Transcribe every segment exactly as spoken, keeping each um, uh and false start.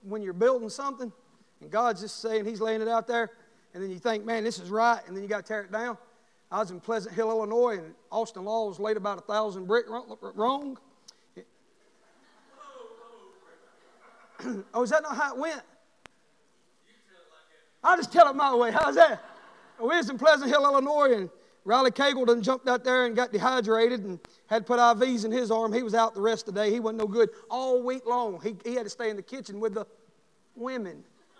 when you're building something and God's just saying He's laying it out there, and then you think, man, this is right, and then you got to tear it down. I was in Pleasant Hill, Illinois, and Austin Laws laid about a thousand brick wrong. Oh, is that not how it went? I'll just tell it my way. How's that? We was in Pleasant Hill, Illinois, and Riley Cagle done jumped out there and got dehydrated and had to put I Vs in his arm. He was out the rest of the day. He wasn't no good all week long. He, he had to stay in the kitchen with the women.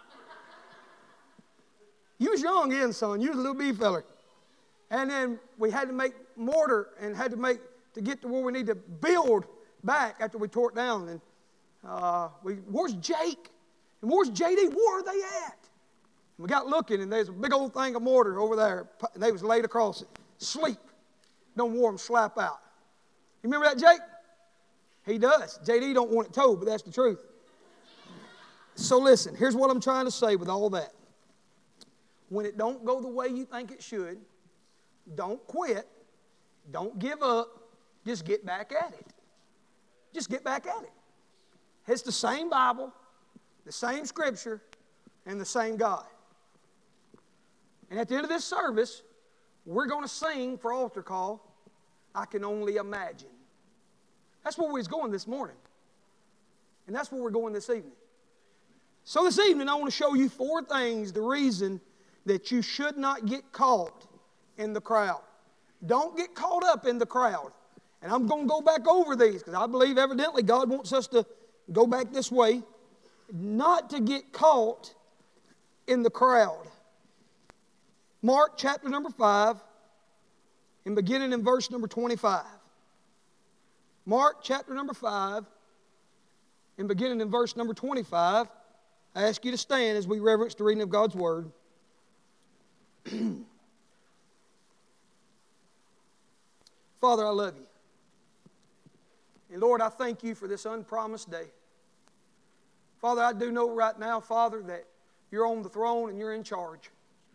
You was young then, son. You was a little bee feller. And then we had to make mortar and had to make, to get to where we need to build back after we tore it down. And uh, we, where's Jake? And where's J D? Where are they at? And we got looking, and there's a big old thing of mortar over there. And they was laid across it. Sleep. Don't warm, slap out. You remember that, Jake? He does. J D don't want it told, but that's the truth. So listen, here's what I'm trying to say with all that. When it don't go the way you think it should, don't quit. Don't give up. Just get back at it. Just get back at it. It's the same Bible, the same Scripture, and the same God. And at the end of this service, we're going to sing for altar call, I Can Only Imagine. That's where we was going this morning. And that's where we're going this evening. So this evening, I want to show you four things, the reason that you should not get caught in the crowd. Don't get caught up in the crowd. And I'm going to go back over these because I believe evidently God wants us to go back this way. Not to get caught in the crowd. Mark chapter number five and beginning in verse number twenty-five. Mark chapter number five and beginning in verse number twenty-five. I ask you to stand as we reverence the reading of God's Word. Father, I love you. And Lord, I thank you for this unpromised day. Father, I do know right now, Father, that you're on the throne and you're in charge.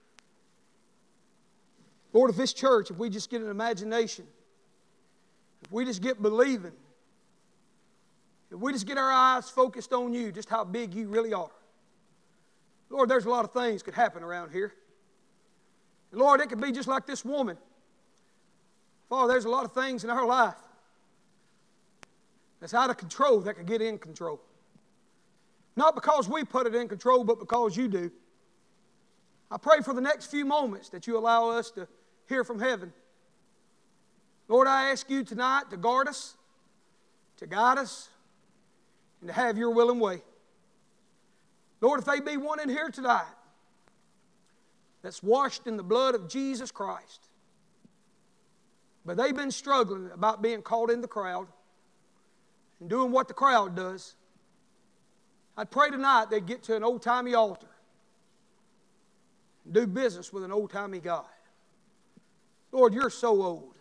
Lord, if this church, if we just get an imagination, if we just get believing, if we just get our eyes focused on you, just how big you really are. Lord, there's a lot of things could happen around here. And Lord, it could be just like this woman. Father, there's a lot of things in our life that's out of control that could get in control. Not because we put it in control, but because you do. I pray for the next few moments that you allow us to hear from heaven. Lord, I ask you tonight to guard us, to guide us, and to have your will and way. Lord, if there be one in here tonight that's washed in the blood of Jesus Christ, but they've been struggling about being caught in the crowd and doing what the crowd does, I'd pray tonight they'd get to an old-timey altar and do business with an old-timey God. Lord, you're so old.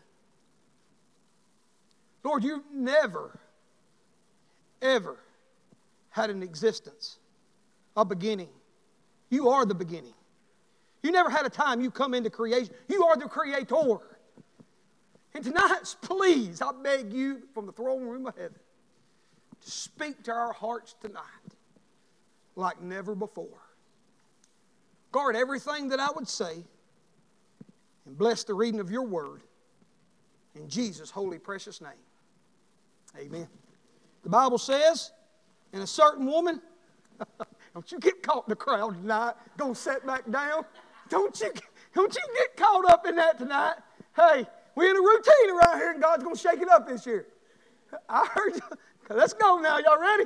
Lord, you've never, ever had an existence, a beginning. You are the beginning. You never had a time you come into creation. You are the creator. And tonight, please, I beg you from the throne room of heaven to speak to our hearts tonight like never before. Guard everything that I would say and bless the reading of your word in Jesus' holy, precious name. Amen. The Bible says, and a certain woman, don't you get caught in the crowd tonight, don't sit back down. Don't you, don't you get caught up in that tonight. Hey, we're in a routine around here and God's going to shake it up this year. I heard you. Let's go now. Y'all ready?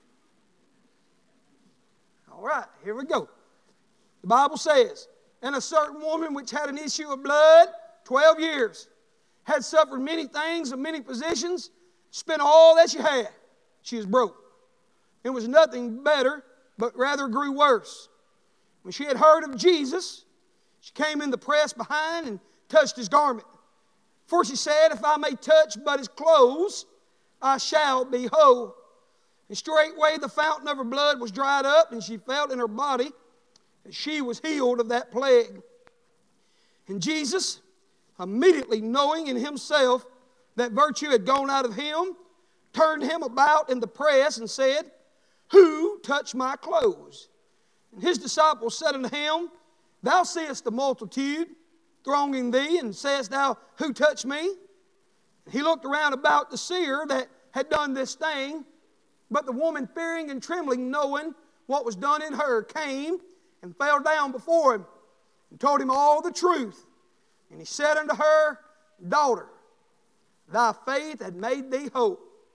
All right, here we go. The Bible says, and a certain woman which had an issue of blood twelve years, had suffered many things of many positions, spent all that she had. She was broke. It was nothing better, but rather grew worse. When she had heard of Jesus, she came in the press behind and touched his garment. For she said, if I may touch but his clothes, I shall be whole. And straightway the fountain of her blood was dried up, and she felt in her body that she was healed of that plague. And Jesus, immediately knowing in himself that virtue had gone out of him, turned him about in the press and said, who touched my clothes? And his disciples said unto him, Thou seest the multitude thronging thee, and sayest thou, Who touched me? And he looked around about to see her that had done this thing. But the woman, fearing and trembling, knowing what was done in her, came and fell down before him and told him all the truth. And he said unto her, Daughter, thy faith hath made thee whole.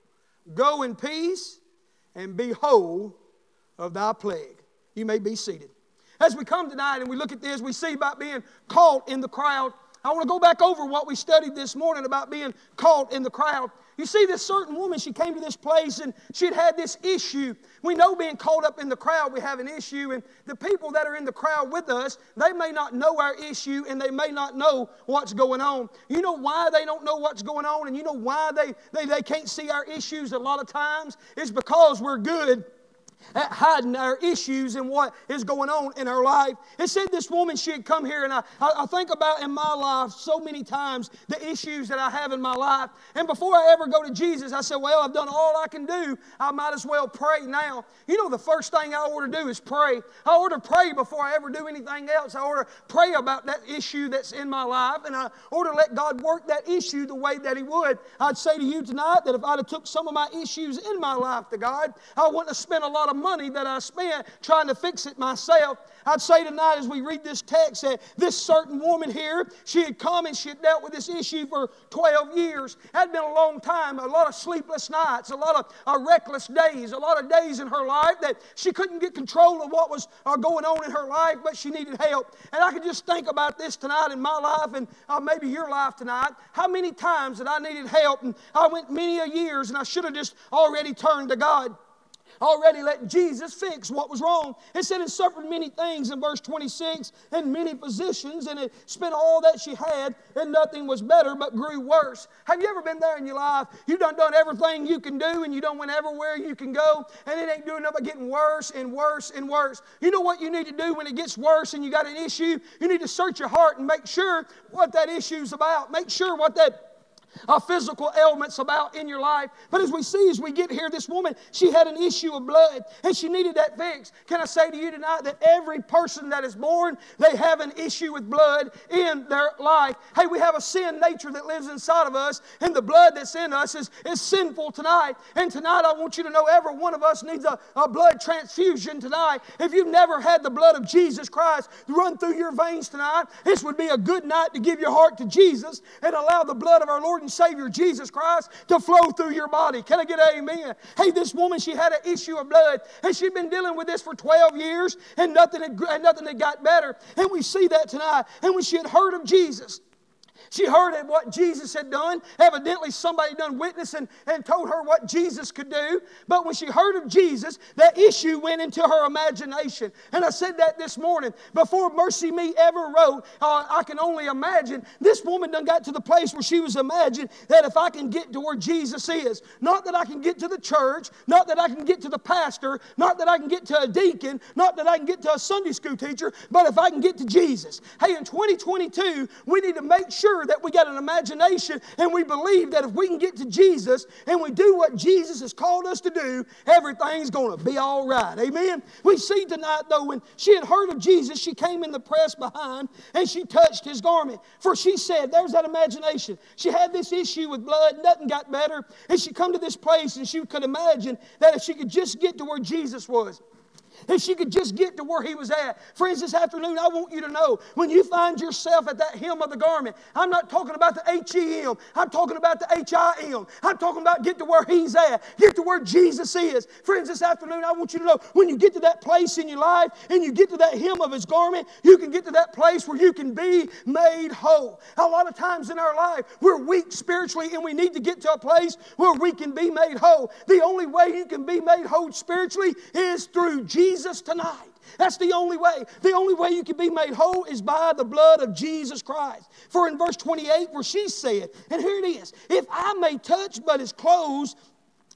Go in peace and be whole of thy plague. You may be seated. As we come tonight and we look at this, we see about being caught in the crowd. I want to go back over what we studied this morning about being caught in the crowd. You see, this certain woman, she came to this place and she'd had this issue. We know being caught up in the crowd, we have an issue. And the people that are in the crowd with us, they may not know our issue and they may not know what's going on. You know why they don't know what's going on, and you know why they, they, they can't see our issues a lot of times? It's because we're good at hiding our issues and what is going on in our life. It said this woman, she had come here, and I, I, I think about in my life so many times the issues that I have in my life. And before I ever go to Jesus, I said, well, I've done all I can do. I might as well pray now. You know, the first thing I ought to do is pray. I ought to pray before I ever do anything else. I ought to pray about that issue that's in my life, and I ought to let God work that issue the way that He would. I'd say to you tonight that if I'd have took some of my issues in my life to God, I wouldn't have spent a lot of money that I spent trying to fix it myself. I'd say tonight as we read this text that this certain woman here, she had come and she had dealt with this issue for twelve years. That had been a long time, a lot of sleepless nights, a lot of uh, reckless days, a lot of days in her life that she couldn't get control of what was uh, going on in her life, but she needed help. And I could just think about this tonight in my life and uh, maybe your life tonight, how many times that I needed help, and I went many a years and I should have just already turned to God. Already let Jesus fix what was wrong. It said it suffered many things in verse twenty-six, and many physicians, and it spent all that she had, and nothing was better but grew worse. Have you ever been there in your life? You've done, done everything you can do, and you done went everywhere you can go, and it ain't doing nothing but getting worse and worse and worse. You know what you need to do when it gets worse and you got an issue? You need to search your heart and make sure what that issue's about. Make sure what that Uh, physical ailments about in your life. But as we see, as we get here, this woman, she had an issue of blood, and she needed that fixed. Can I say to you tonight that every person that is born, they have an issue with blood in their life. Hey, we have a sin nature that lives inside of us, and the blood that's in us is, is sinful tonight. And tonight I want you to know every one of us needs a, a blood transfusion tonight. If you've never had the blood of Jesus Christ run through your veins tonight, this would be a good night to give your heart to Jesus and allow the blood of our Lord and Savior Jesus Christ to flow through your body. Can I get an amen? Hey, this woman, she had an issue of blood, and she'd been dealing with this for twelve years, and nothing had, and nothing had got better. And we see that tonight. And when she had heard of Jesus, she heard of what Jesus had done. Evidently, somebody done witness and, and told her what Jesus could do. But when she heard of Jesus, that issue went into her imagination. And I said that this morning. Before Mercy Me ever wrote, uh, I can only imagine, this woman done got to the place where she was imagining that if I can get to where Jesus is, not that I can get to the church, not that I can get to the pastor, not that I can get to a deacon, not that I can get to a Sunday school teacher, but if I can get to Jesus. Hey, in twenty twenty-two, we need to make sure that we got an imagination and we believe that if we can get to Jesus and we do what Jesus has called us to do, everything's going to be all right. Amen? We see tonight, though, when she had heard of Jesus, she came in the press behind and she touched His garment. For she said, there's that imagination. She had this issue with blood, nothing got better, and she come to this place and she could imagine that if she could just get to where Jesus was, if she could just get to where He was at. Friends, this afternoon, I want you to know, when you find yourself at that hem of the garment, I'm not talking about the H E M. I'm talking about the H I M. I'm talking about get to where He's at. Get to where Jesus is. Friends, this afternoon, I want you to know, when you get to that place in your life and you get to that hem of His garment, you can get to that place where you can be made whole. A lot of times in our life, we're weak spiritually and we need to get to a place where we can be made whole. The only way you can be made whole spiritually is through Jesus. Jesus tonight. That's the only way. The only way you can be made whole is by the blood of Jesus Christ. For in verse twenty-eight, where she said, and here it is, if I may touch but His clothes,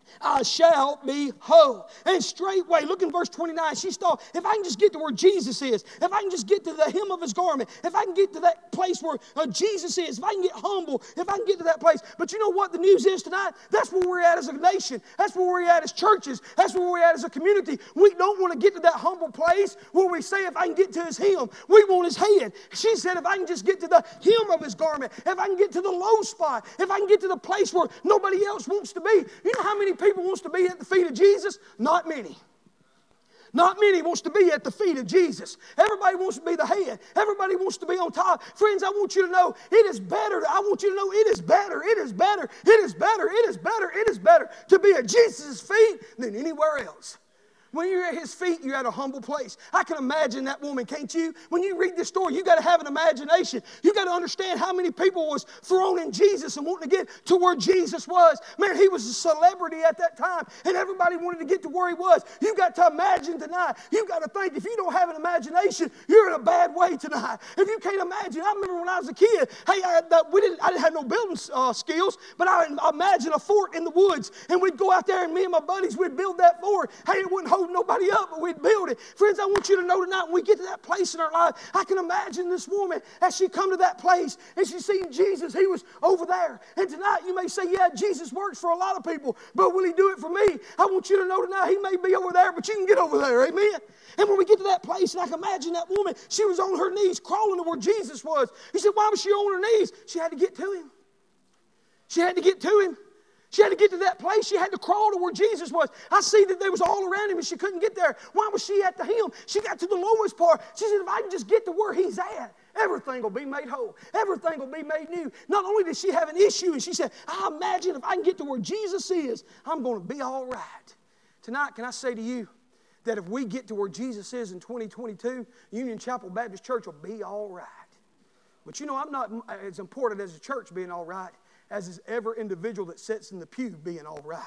I shall be whole. And straightway, look in verse twenty-nine, she thought, if I can just get to where Jesus is, if I can just get to the hem of his garment, if I can get to that place where uh, Jesus is, if I can get humble, if I can get to that place. But you know what the news is tonight? That's where we're at as a nation. That's where we're at as churches. That's where we're at as a community. We don't want to get to that humble place where we say, if I can get to his hem, we want his head. She said, if I can just get to the hem of his garment, if I can get to the low spot, if I can get to the place where nobody else wants to be. You know how many people wants to be at the feet of Jesus? Not many. Not many wants to be at the feet of Jesus. Everybody wants to be the head. Everybody wants to be on top. Friends, I want you to know it is better. I want you to know it is better. It is better. It is better. It is better. It is better to be at Jesus' feet than anywhere else. When you're at his feet, you're at a humble place. I can imagine that woman, can't you? When you read this story, you got to have an imagination. You got to understand how many people was thrown in Jesus and wanting to get to where Jesus was. Man, he was a celebrity at that time, and everybody wanted to get to where he was. You got to imagine tonight. You got to think, if you don't have an imagination, you're in a bad way tonight. If you can't imagine, I remember when I was a kid, hey, I, that, we didn't, I didn't have no building uh, skills, but I, I imagine a fort in the woods, and we'd go out there, and me and my buddies, we'd build that fort. Hey, it wouldn't hold nobody up, but we'd build it. Friends, I want you to know tonight, when we get to that place in our life, I can imagine this woman as she come to that place and she seen Jesus. He was over there. And tonight you may say, yeah, Jesus works for a lot of people, but will he do it for me? I want you to know tonight, he may be over there, but you can get over there. Amen? And when we get to that place, and I can imagine that woman, she was on her knees crawling to where Jesus was. He said, why was she on her knees? She had to get to him. She had to get to him. She had to get to that place. She had to crawl to where Jesus was. I see that they was all around him and she couldn't get there. Why was she at the hem? She got to the lowest part. She said, if I can just get to where he's at, everything will be made whole. Everything will be made new. Not only did she have an issue, and she said, I imagine if I can get to where Jesus is, I'm going to be all right. Tonight, can I say to you that if we get to where Jesus is in twenty twenty-two, Union Chapel Baptist Church will be all right. But you know, I'm not as important as a church being all right as is every individual that sits in the pew being all right.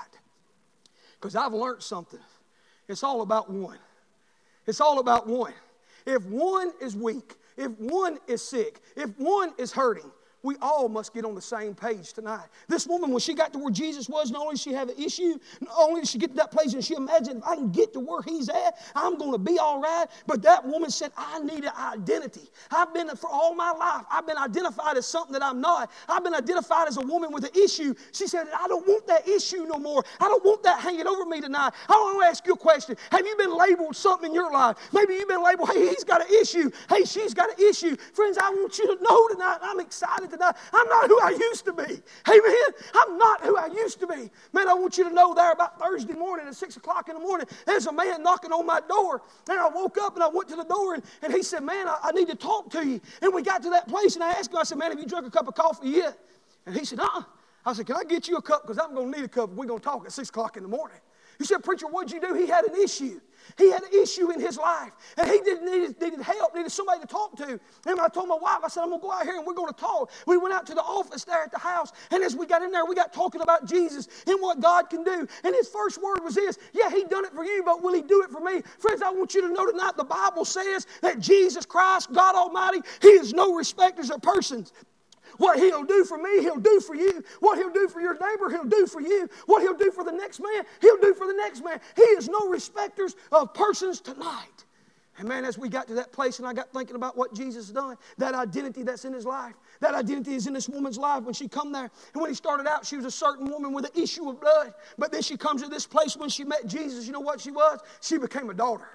Because I've learned something. It's all about one. It's all about one. If one is weak, if one is sick, if one is hurting, we all must get on the same page tonight. This woman, when she got to where Jesus was, not only did she have an issue, not only did she get to that place and she imagined, if I can get to where he's at, I'm going to be all right. But that woman said, I need an identity. I've been, for all my life, I've been identified as something that I'm not. I've been identified as a woman with an issue. She said, I don't want that issue no more. I don't want that hanging over me tonight. I want to ask you a question. Have you been labeled something in your life? Maybe you've been labeled, hey, he's got an issue. Hey, she's got an issue. Friends, I want you to know tonight, I'm excited tonight. I'm not who I used to be. Amen. I'm not who I used to be. Man, I want you to know there about Thursday morning at six o'clock in the morning, there's a man knocking on my door. And I woke up and I went to the door and, and he said, man, I, I need to talk to you. And we got to that place and I asked him, I said, man, have you drunk a cup of coffee yet? And he said, uh-uh. I said, can I get you a cup? Because I'm going to need a cup. We're going to talk at six o'clock in the morning. He said, preacher, what'd you do? He had an issue. He had an issue in his life. And he didn't need, needed help, needed somebody to talk to. And when I told my wife, I said, I'm going to go out here and we're going to talk. We went out to the office there at the house. And as we got in there, we got talking about Jesus and what God can do. And his first word was this, yeah, he done it for you, but will he do it for me? Friends, I want you to know tonight the Bible says that Jesus Christ, God Almighty, he is no respecter of persons. What he'll do for me, he'll do for you. What he'll do for your neighbor, he'll do for you. What he'll do for the next man, he'll do for the next man. He is no respecters of persons tonight. And man, as we got to that place and I got thinking about what Jesus done, that identity that's in his life, that identity is in this woman's life when she come there. And when he started out, she was a certain woman with an issue of blood. But then she comes to this place when she met Jesus. You know what she was? She became a daughter.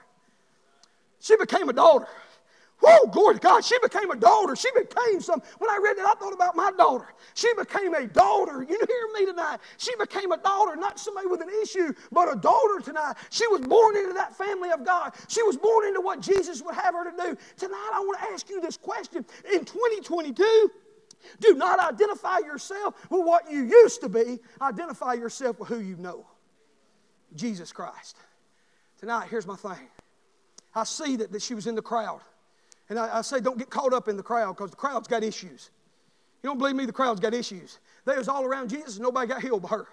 She became a daughter. Whoa, glory to God. She became a daughter. She became some. When I read that, I thought about my daughter. She became a daughter. You hear me tonight? She became a daughter, not somebody with an issue, but a daughter tonight. She was born into that family of God. She was born into what Jesus would have her to do. Tonight, I want to ask you this question. In twenty twenty-two, do not identify yourself with what you used to be. Identify yourself with who you know. Jesus Christ. Tonight, here's my thing. I see that, that she was in the crowd. And I, I say don't get caught up in the crowd because the crowd's got issues. You don't believe me? The crowd's got issues. They was all around Jesus and nobody got healed by her.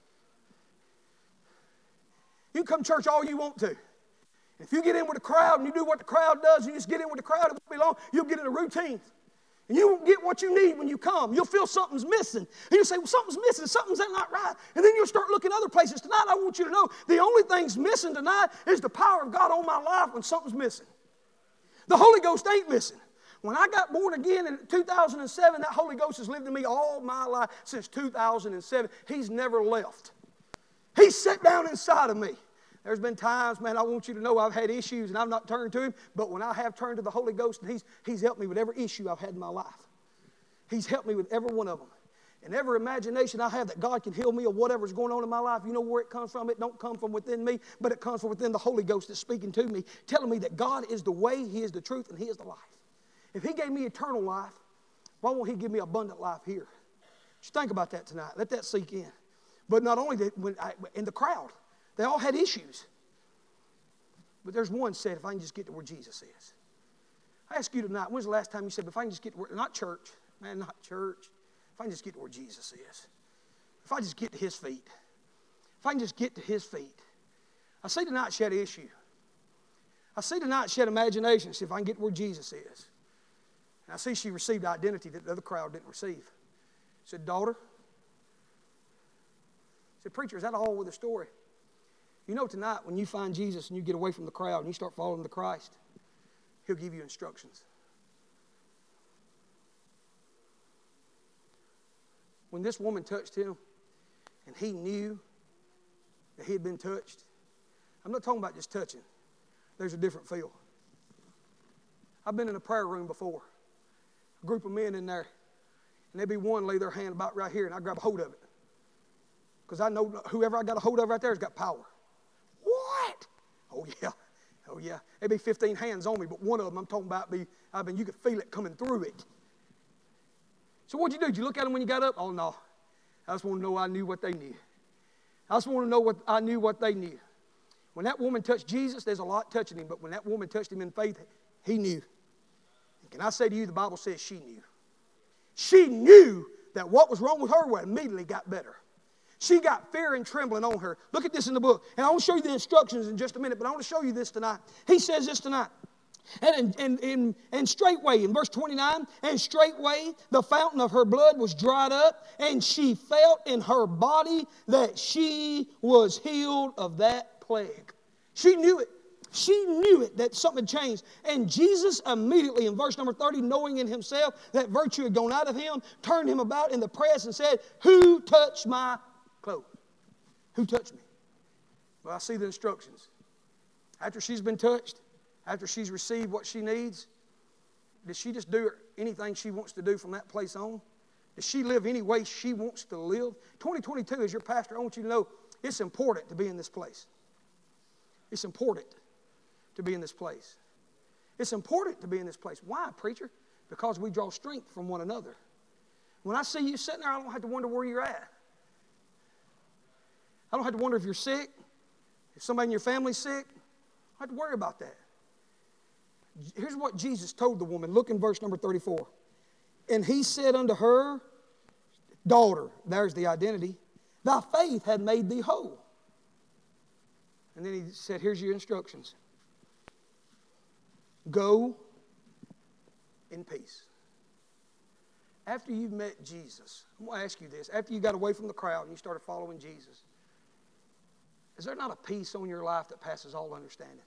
You can come to church all you want to. If you get in with the crowd and you do what the crowd does and you just get in with the crowd, it won't be long, you'll get in a routine. And you won't get what you need when you come. You'll feel something's missing. And you'll say, well, something's missing. Something's not right. And then you'll start looking other places. Tonight, I want you to know the only thing's missing tonight is the power of God on my life when something's missing. The Holy Ghost ain't missing. When I got born again in two thousand seven, that Holy Ghost has lived in me all my life since two thousand seven. He's never left. He's sat down inside of me. There's been times, man, I want you to know I've had issues and I've not turned to Him, but when I have turned to the Holy Ghost, and He's, he's helped me with every issue I've had in my life. He's helped me with every one of them. And every imagination I have that God can heal me of whatever's going on in my life, you know where it comes from? It don't come from within me, but it comes from within the Holy Ghost that's speaking to me, telling me that God is the way, He is the truth, and He is the life. If He gave me eternal life, why won't He give me abundant life here? Just think about that tonight. Let that sink in. But not only that, when I, in the crowd, they all had issues. But there's one said, if I can just get to where Jesus is. I ask you tonight, when's the last time you said, if I can just get to where, not church, man, not church. If I can just get to where Jesus is. If I just get to His feet. If I can just get to His feet. I see tonight she had an issue. I see tonight she had imagination. See if I can get to where Jesus is. And I see she received identity that the other crowd didn't receive. I said, daughter. I said, preacher, is that all with the story? You know tonight when you find Jesus and you get away from the crowd and you start following to Christ, He'll give you instructions. When this woman touched Him and he knew that he had been touched, I'm not talking about just touching. There's a different feel. I've been in a prayer room before. A group of men in there. And there'd be one lay their hand about right here and I grab a hold of it. Because I know whoever I got a hold of right there has got power. What? Oh, yeah. Oh, yeah. There'd be fifteen hands on me, but one of them I'm talking about, be, I mean, you could feel it coming through it. So what'd you do? Did you look at them when you got up? Oh, no. I just want to know I knew what they knew. I just want to know what I knew what they knew. When that woman touched Jesus, there's a lot touching Him, but when that woman touched Him in faith, He knew. And can I say to you, the Bible says she knew. She knew that what was wrong with her well, immediately got better. She got fear and trembling on her. Look at this in the book. And I want to show you the instructions in just a minute, but I want to show you this tonight. He says this tonight. And, and, and, and straightway, in verse twenty-nine, and straightway the fountain of her blood was dried up, and she felt in her body that she was healed of that plague. She knew it. She knew it, that something had changed. And Jesus immediately, in verse number thirty, knowing in Himself that virtue had gone out of Him, turned Him about in the press and said, who touched my clothes? Who touched me? Well, I see the instructions. After she's been touched, after she's received what she needs, does she just do anything she wants to do from that place on? Does she live any way she wants to live? twenty twenty-two, as your pastor, I want you to know it's important to be in this place. It's important to be in this place. It's important to be in this place. Why, preacher? Because we draw strength from one another. When I see you sitting there, I don't have to wonder where you're at. I don't have to wonder if you're sick, if somebody in your family's sick. I don't have to worry about that. Here's what Jesus told the woman. Look in verse number thirty-four. And He said unto her, daughter, there's the identity, thy faith had made thee whole. And then He said, here's your instructions. Go in peace. After you've met Jesus, I'm going to ask you this. After you got away from the crowd and you started following Jesus, is there not a peace on your life that passes all understanding?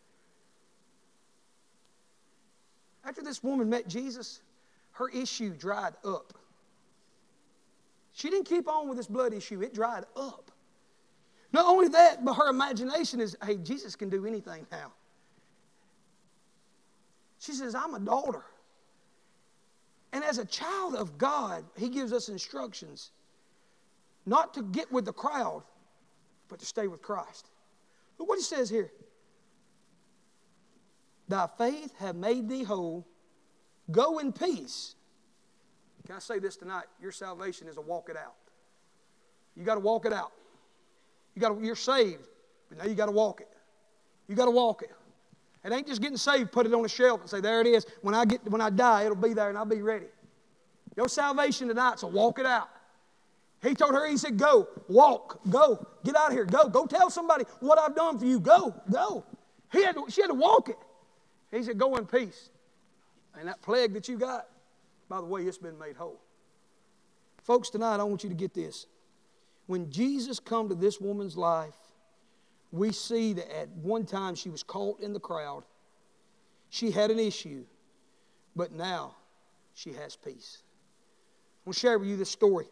After this woman met Jesus, her issue dried up. She didn't keep on with this blood issue. It dried up. Not only that, but her imagination is, hey, Jesus can do anything now. She says, I'm a daughter. And as a child of God, He gives us instructions not to get with the crowd, but to stay with Christ. Look what He says here. Thy faith hath made thee whole. Go in peace. Can I say this tonight? Your salvation is a walk it out. You got to walk it out. You got to, you're saved, but now you got to walk it. You got to walk it. It ain't just getting saved, put it on a shelf and say, there it is. When I get, when I die, it'll be there and I'll be ready. Your salvation tonight, so walk it out. He told her, He said, go, walk, go, get out of here, go. Go tell somebody what I've done for you. Go, go. He had to, she had to walk it. He said, go in peace. And that plague that you got, By the way, it's been made whole. Folks, tonight I want you to get this. When Jesus come to this woman's life, we see that at one time she was caught in the crowd. She had an issue, but now she has peace. I want to share with you this story.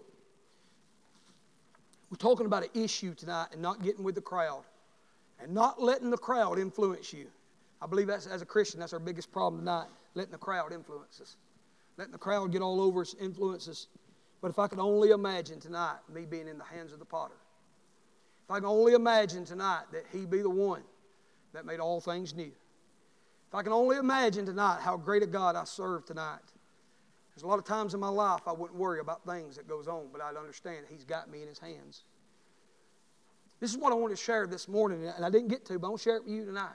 We're talking about an issue tonight and not getting with the crowd and not letting the crowd influence you. I believe that's, as a Christian, that's our biggest problem tonight, letting the crowd influence us. Letting the crowd get all over us, influence us. But if I could only imagine tonight me being in the hands of the potter. If I can only imagine tonight that He be the one that made all things new. If I can only imagine tonight how great a God I serve tonight. There's a lot of times in my life I wouldn't worry about things that goes on, but I'd understand He's got me in His hands. This is what I wanted to share this morning, and I didn't get to, but I want to share it with you tonight.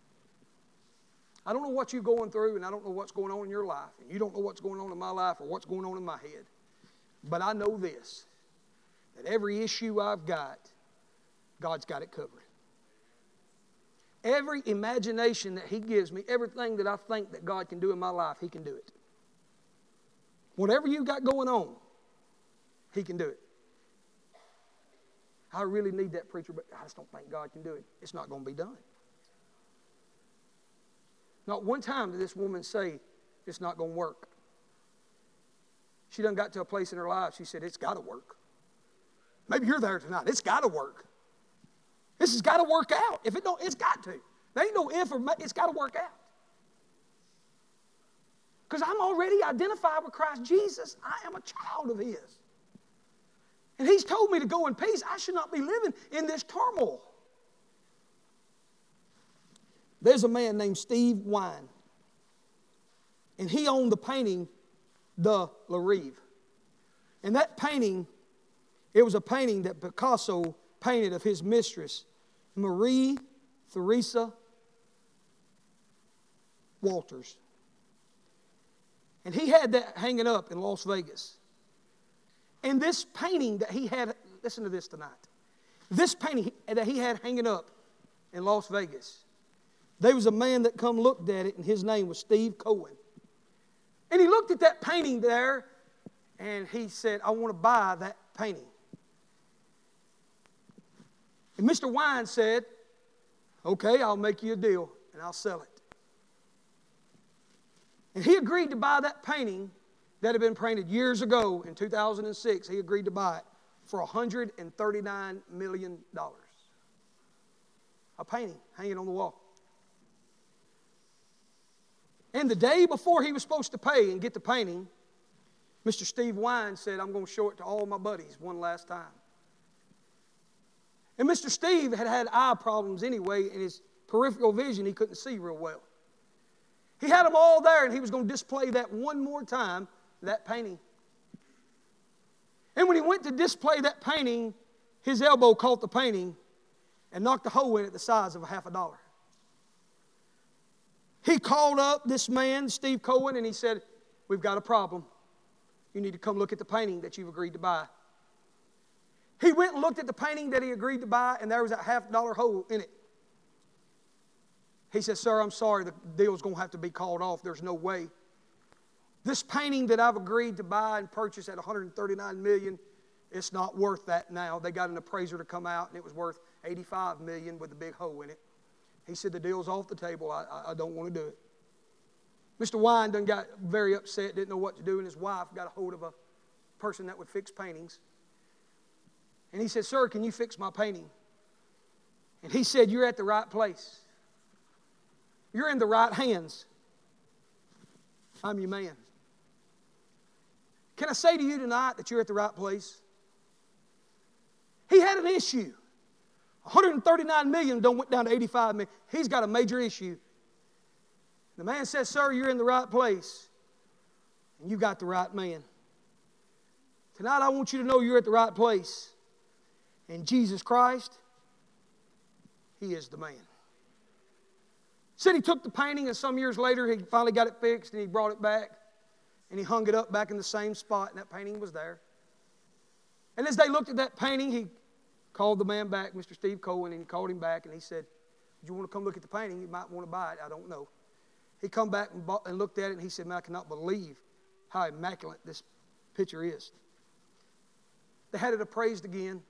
I don't know what you're going through, and I don't know what's going on in your life, and you don't know what's going on in my life or what's going on in my head. But I know this, that every issue I've got, God's got it covered. Every imagination that He gives me, everything that I think that God can do in my life, He can do it. Whatever you got going on, He can do it. I really need that preacher, but I just don't think God can do it. It's not going to be done. Not one time did this woman say, it's not going to work. She done got to a place in her life, she said, it's got to work. Maybe you're there tonight. It's got to work. This has got to work out. If it don't, it's got to. There ain't no if or may, it's got to work out. Because I'm already identified with Christ Jesus. I am a child of His. And He's told me to go in peace. I should not be living in this turmoil. There's a man named Steve Wine. And he owned the painting, The Larive. And that painting, it was a painting that Picasso painted of his mistress, Marie Theresa Walters. And he had that hanging up in Las Vegas. And this painting that he had, listen to this tonight. This painting that he had hanging up in Las Vegas, there was a man that come looked at it, and his name was Steve Cohen. And he looked at that painting there, and he said, I want to buy that painting. And Mister Wine said, okay, I'll make you a deal, and I'll sell it. And he agreed to buy that painting that had been painted years ago in two thousand six. He agreed to buy it for one hundred thirty-nine million dollars. A painting hanging on the wall. And the day before he was supposed to pay and get the painting, Mister Steve Wine said, I'm going to show it to all my buddies one last time. And Mister Steve had had eye problems anyway, and his peripheral vision, he couldn't see real well. He had them all there, and he was going to display that one more time, that painting. And when he went to display that painting, his elbow caught the painting and knocked a hole in it the size of a half a dollar. He called up this man, Steve Cohen, and he said, we've got a problem. You need to come look at the painting that you've agreed to buy. He went and looked at the painting that he agreed to buy, and there was that half dollar hole in it. He said, sir, I'm sorry, the deal's going to have to be called off. There's no way. This painting that I've agreed to buy and purchase at one hundred thirty-nine million dollars, it's not worth that now. They got an appraiser to come out, and it was worth eighty-five million dollars with a big hole in it. He said, the deal's off the table. I, I, I don't want to do it. Mister Wine done got very upset, didn't know what to do, and his wife got a hold of a person that would fix paintings. And he said, sir, can you fix my painting? And he said, you're at the right place. You're in the right hands. I'm your man. Can I say to you tonight that you're at the right place? He had an issue. one hundred thirty-nine million dollars don't went down to eighty-five million dollars. He's got a major issue. The man says, sir, you're in the right place. And you got the right man. Tonight I want you to know you're at the right place. And Jesus Christ, He is the man. Said he took the painting, and some years later he finally got it fixed, and he brought it back, and he hung it up back in the same spot, and that painting was there. And as they looked at that painting, he called the man back, Mister Steve Cohen, and he called him back, and he said, do you want to come look at the painting? You might want to buy it. I don't know. He come back and, bought, and looked at it, and he said, man, I cannot believe how immaculate this picture is. They had it appraised again,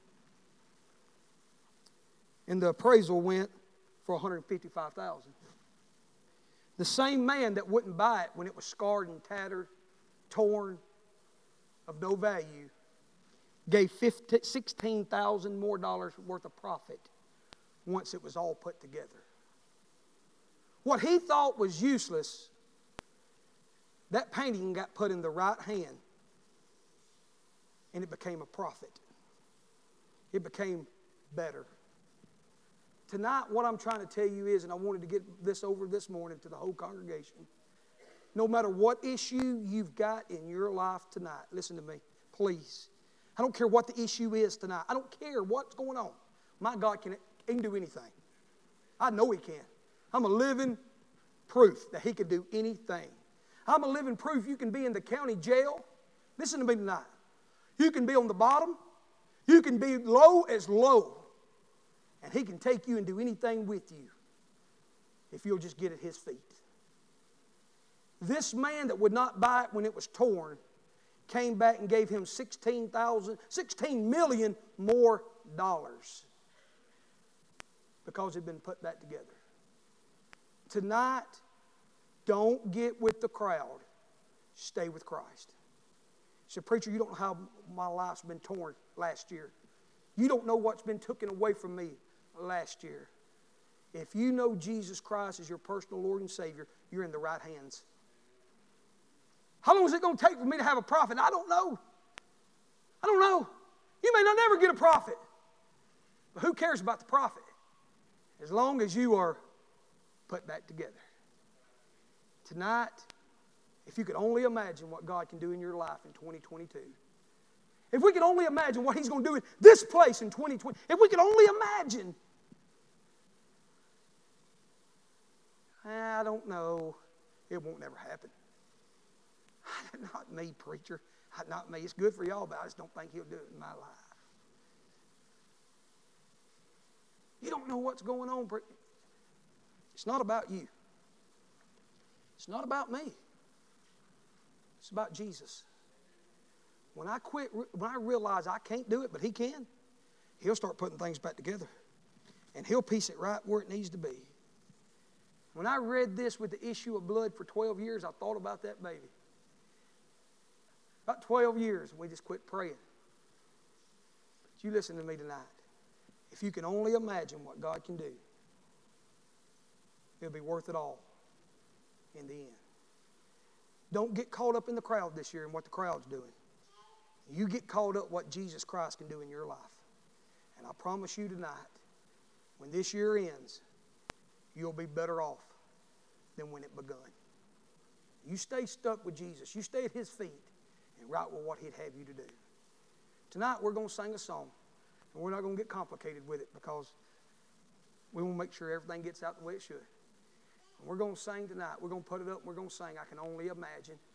and the appraisal went for one hundred fifty-five thousand dollars. The same man that wouldn't buy it when it was scarred and tattered, torn, of no value, gave sixteen thousand dollars more dollars worth of profit once it was all put together. What he thought was useless, that painting got put in the right hand, and it became a profit. It became better. Tonight, what I'm trying to tell you is, and I wanted to get this over this morning to the whole congregation, no matter what issue you've got in your life tonight, listen to me, please. I don't care what the issue is tonight. I don't care what's going on. My God can, he can do anything. I know He can. I'm a living proof that He can do anything. I'm a living proof you can be in the county jail. Listen to me tonight. You can be on the bottom. You can be low as low. And He can take you and do anything with you if you'll just get at His feet. This man that would not buy it when it was torn came back and gave him sixteen thousand, sixteen million more dollars because it had been put back together. Tonight, don't get with the crowd. Stay with Christ. He said, preacher, you don't know how my life's been torn last year. You don't know what's been taken away from me last year. If you know Jesus Christ as your personal Lord and Savior, you're in the right hands. How long is it going to take for me to have a profit? I don't know. I don't know. You may not ever get a profit. But who cares about the profit? As long as you are put back together. Tonight, if you could only imagine what God can do in your life in twenty twenty-two. If we could only imagine what He's going to do in this place in twenty twenty. If we could only imagine. I don't know. It won't never happen. Not me, preacher. Not me. It's good for y'all, but I just don't think He'll do it in my life. You don't know what's going on. It's not about you. It's not about me. It's about Jesus. When I quit, when I realize I can't do it, but He can, He'll start putting things back together. And He'll piece it right where it needs to be. When I read this with the issue of blood for twelve years, I thought about that baby. About twelve years, and we just quit praying. But you listen to me tonight. If you can only imagine what God can do, it'll be worth it all in the end. Don't get caught up in the crowd this year and what the crowd's doing. You get caught up what Jesus Christ can do in your life. And I promise you tonight, when this year ends, you'll be better off than when it begun. You stay stuck with Jesus. You stay at His feet and right with what He'd have you to do. Tonight we're going to sing a song. And we're not going to get complicated with it because we want to make sure everything gets out the way it should. And we're going to sing tonight. We're going to put it up and we're going to sing, I Can Only Imagine.